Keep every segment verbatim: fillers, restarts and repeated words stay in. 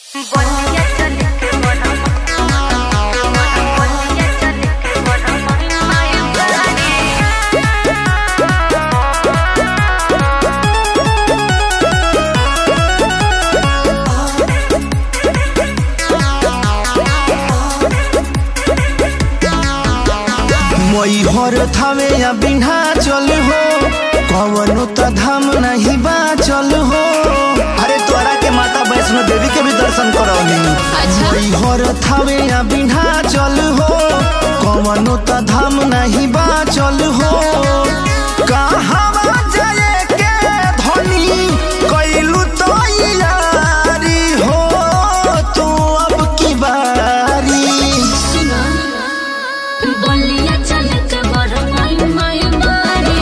मई हर थावे या बिन्हा चल हो कवनो त धाम नहीं बा चल हो। अरे तोरा के माता वैष्णो देवी के भी दर्शन करौनी। अच्छा। मई हर थावे या बिन्हा चल हो कवनो त धाम नहीं बा चल हो। कहावा जाए के धनी कैलू तो यारी हो तू अब की बारी। सुना बलिया चल के बड़ माई माई बारी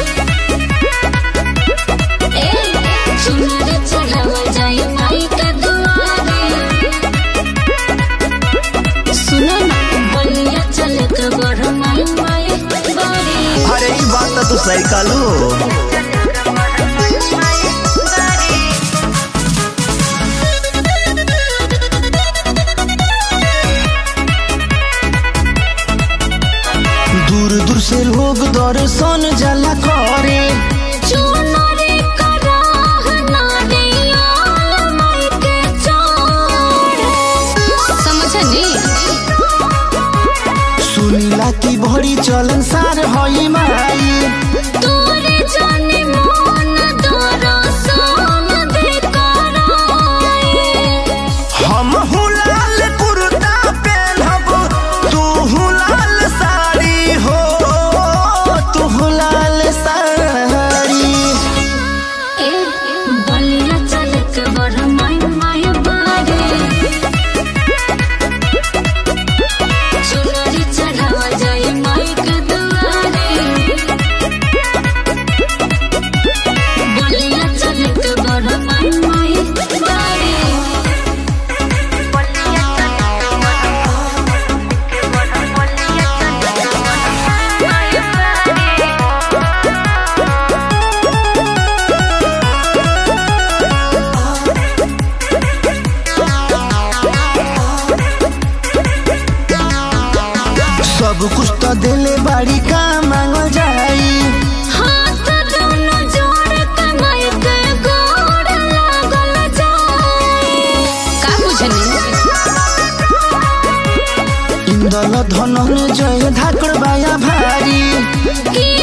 ए सुनर चढ़ावा जाए माई के दुआरे। सुना ना बलिया चल के बड़ माई माई बारी। अरे ई बात तो तू सही कहलू। दूर दूर से लोग दर्शन जाला करे। चुनरी कराह नारिया माई के चढ़े। समझनी सुनीला की बड़ी चलन सार हई माई। तोरे जाने मन दरसन दे कराए। हम लाल कुर्ता पहनब तू लाल साड़ी हो तू लाल साड़ी। ए बलिया चल के बड़ माई माई बारे। चुनरी चढ़ावा जाए माई के दुआरे। बलिया चल के बड़ माई माई बारे। सब कुछ तो दिले बाड़ी का मांगल जाई। हाथ दोनों जोड़ के माई के गोड़ लागल जाए। का बुझनी इंदल धनन जय धाकड़ बाया भारी। की